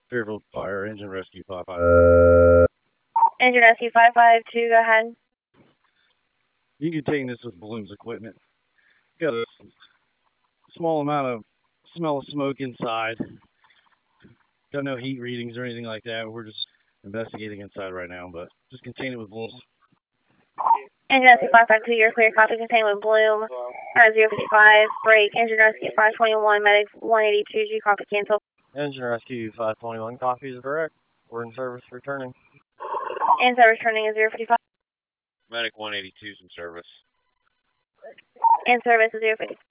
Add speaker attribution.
Speaker 1: Fairfield Fire, Engine Rescue 55.
Speaker 2: Engine Rescue 552, go ahead.
Speaker 1: You can contain this with Bloom's equipment. Got a small amount of smell of smoke inside. Got no heat readings or anything like that. We're just investigating inside right now, but just contain it with Bloom's.
Speaker 2: Engine Rescue 552, you're clear. Copy, contained with Bloom. 055, break. Engine Rescue 521, medic 182, G, copy, cancel.
Speaker 3: Engine Rescue 521, copy is correct. We're in service returning.
Speaker 2: In service turning is 055.
Speaker 4: Medic 182 is in service.
Speaker 2: In service is 055.